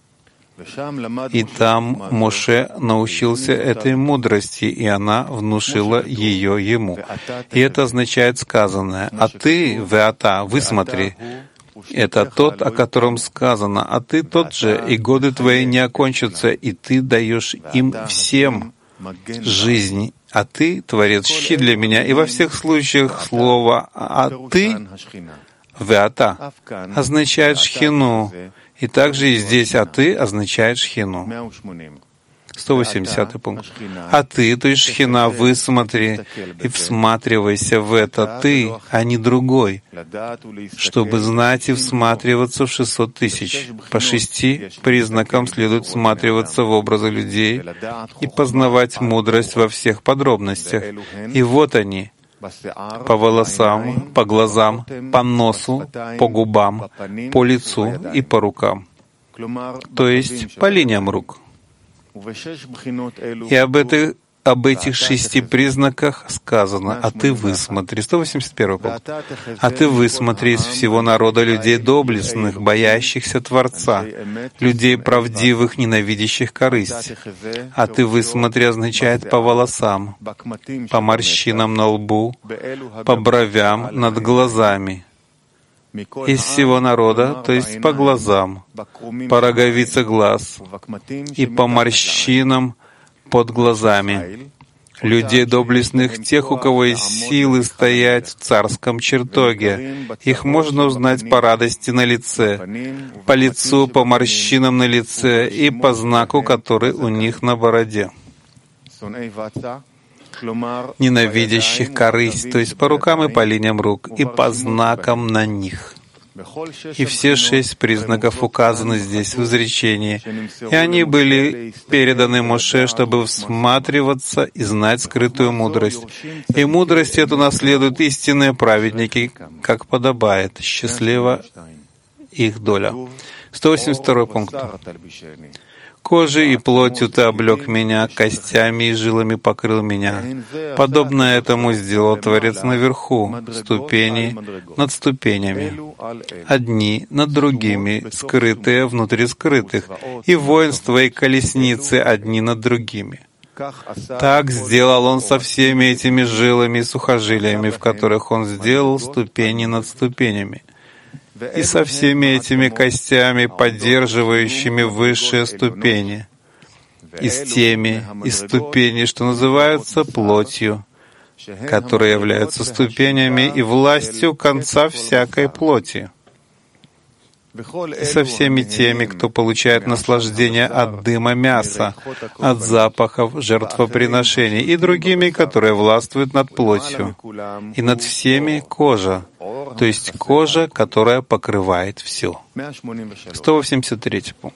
И там Моше научился этой мудрости, и она внушила ее ему. И это означает сказанное: «А ты, Веата, высмотри». Это тот, о котором сказано: «А ты тот же, и годы твои не окончатся, и ты даешь им всем жизнь, а ты, Творец, щит для меня». И во всех случаях слово «а ты», «веата», означает Шхину, и также и здесь «а ты» означает Шхину. сто восьмидесятый пункт. «А ты, то есть Шхина, высмотри и всматривайся в это ты, а не другой, чтобы знать и всматриваться в шестьсот тысяч. По шести признакам следует всматриваться в образы людей и познавать мудрость во всех подробностях. И вот они, по волосам, по глазам, по носу, по губам, по лицу и по рукам, то есть по линиям рук». И об этих, об этих шести признаках сказано: «А ты высмотри». сто восемьдесят первый пункт. «А ты высмотри из всего народа людей доблестных, боящихся Творца, людей правдивых, ненавидящих корысть». «А ты высмотри» означает по волосам, по морщинам на лбу, по бровям над глазами. Из всего народа, то есть по глазам, по роговице глаз и по морщинам под глазами, людей доблестных, тех, у кого есть силы стоять в царском чертоге. Их можно узнать по радости на лице, по лицу, по морщинам на лице и по знаку, который у них на бороде. Ненавидящих корысть, то есть по рукам и по линиям рук, и по знакам на них. И все шесть признаков указаны здесь в изречении, и они были переданы Моше, чтобы всматриваться и знать скрытую мудрость. И мудрость эту наследуют истинные праведники, как подобает, счастлива их доля. сто восемьдесят второй пункт. «Кожей и плотью ты облег меня, костями и жилами покрыл меня. Подобно этому сделал Творец наверху, ступени над ступенями, одни над другими, скрытые внутри скрытых, и воинства и колесницы одни над другими. Так сделал Он со всеми этими жилами и сухожилиями, в которых Он сделал ступени над ступенями, и со всеми этими костями, поддерживающими высшие ступени, и с теми из ступеней, что называются плотью, которые являются ступенями и властью конца всякой плоти, и со всеми теми, кто получает наслаждение от дыма мяса, от запахов жертвоприношений, и другими, которые властвуют над плотью, и над всеми кожа, то есть кожа, которая покрывает все». сто восемьдесят третий пункт.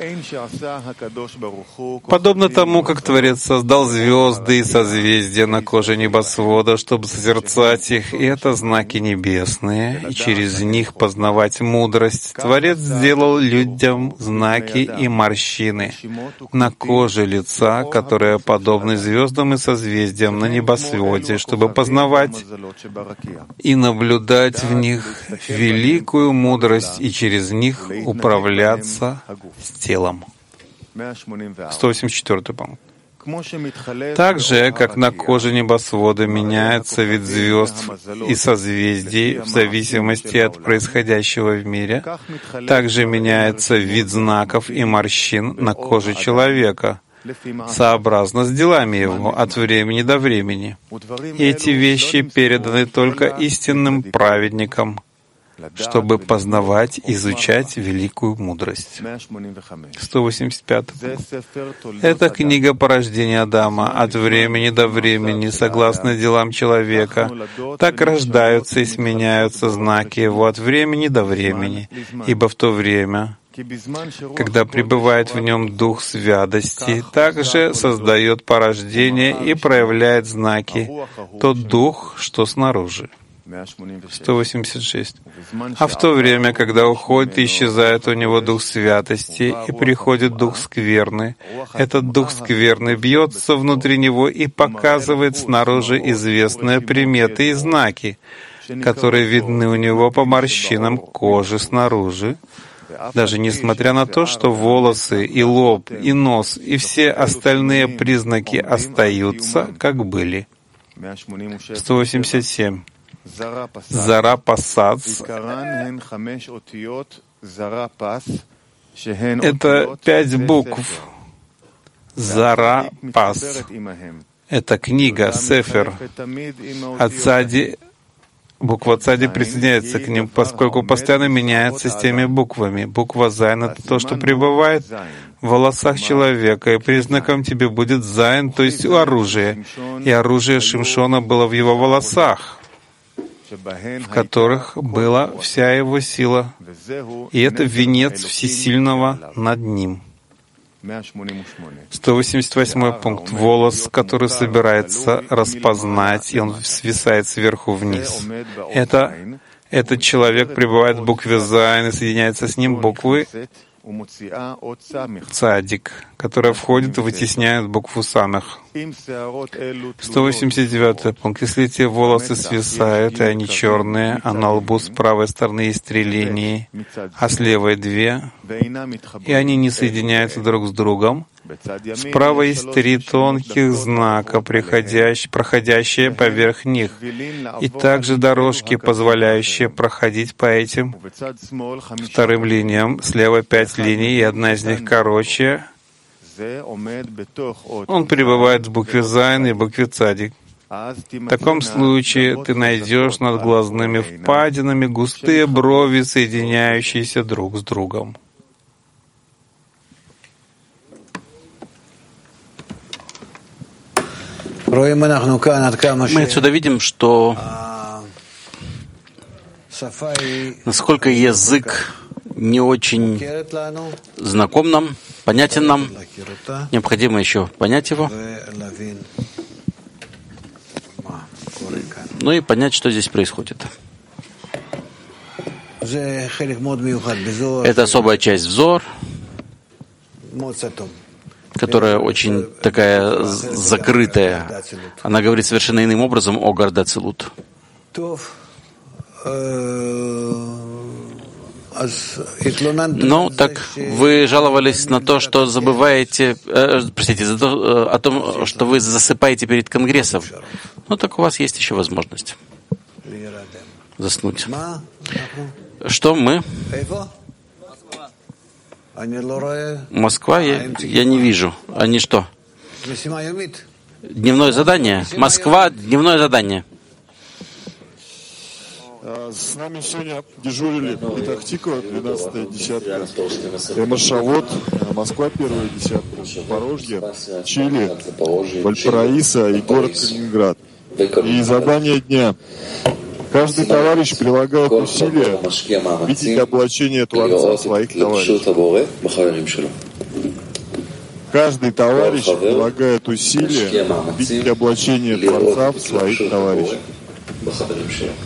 «Подобно тому, как Творец создал звезды и созвездия на коже небосвода, чтобы созерцать их, и это знаки небесные, и через них познавать мудрость, Творец сделал людям знаки и морщины на коже лица, которые подобны звездам и созвездиям на небосводе, чтобы познавать и наблюдать в них великую мудрость и через них управляться с телом». сто восемьдесят четвёртый пункт. Так же, как на коже небосвода меняется вид звезд и созвездий в зависимости от происходящего в мире, также меняется вид знаков и морщин на коже человека, сообразно с делами его от времени до времени. И эти вещи переданы только истинным праведникам, чтобы познавать, изучать великую мудрость. сто восемьдесят пять. Это книга порождения Адама от времени до времени, согласно делам человека. Так рождаются и сменяются знаки его от времени до времени, ибо в то время, когда пребывает в нем дух святости, также создает порождение и проявляет знаки, тот дух, что снаружи. сто восемьдесят шесть. А в то время, когда уходит и исчезает у него дух святости, и приходит дух скверны, этот дух скверны бьется внутри него и показывает снаружи известные приметы и знаки, которые видны у него по морщинам кожи снаружи, даже несмотря на то, что волосы и лоб, и нос, и все остальные признаки остаются, как были. сто восемьдесят семь. Зарапасац — это пять букв. Зарапас — это книга, сефер. А цади, буква цади присоединяется к ним, поскольку постоянно меняется с теми буквами. Буква зайн — это то, что пребывает в волосах человека, и признаком тебе будет зайн, то есть оружие. И оружие Шимшона было в его волосах, в которых была вся его сила, и это венец всесильного над ним. сто восемьдесят восьмой пункт. Волос, который собирается распознать, и он свисает сверху вниз. Это, этот человек пребывает в букве Зайн и соединяется с ним буквы Цадик, которая входит и вытесняет букву Самех. сто восемьдесят девятый пункт. Если эти волосы свисают, и они черные, а на лбу с правой стороны есть три линии, а с левой две, и они не соединяются друг с другом, справа есть три тонких знака, проходящие поверх них, и также дорожки, позволяющие проходить по этим вторым линиям. Слева пять линий, и одна из них короче. Он пребывает в букве Зайн и букве Цадик. В таком случае ты найдешь над глазными впадинами густые брови, соединяющиеся друг с другом. Мы отсюда видим, что насколько язык не очень знаком нам, понятен нам, необходимо еще понять его, ну и понять, что здесь происходит. Это особая часть взор, которая очень такая закрытая. Она говорит совершенно иным образом о Гарда Ацилут. Ну, так вы жаловались на то, что забываете, э, простите, за то, э, о том, что вы засыпаете перед Конгрессом. Ну, так у вас есть еще возможность заснуть. Что мы? Москва, я, я не вижу. Они что? Дневное задание? Москва, дневное задание. С нами сегодня дежурили Петах-Тиква, двенадцатая десятка, Маршавод, Москва, первая десятка, Запорожье, Чили, Вальпараисо и город Калининград. И задание дня. Каждый товарищ прилагает усилия видеть облачение Творца своих товарищей. Каждый товарищ прилагает усилия видеть облачение Творца в своих товарищей.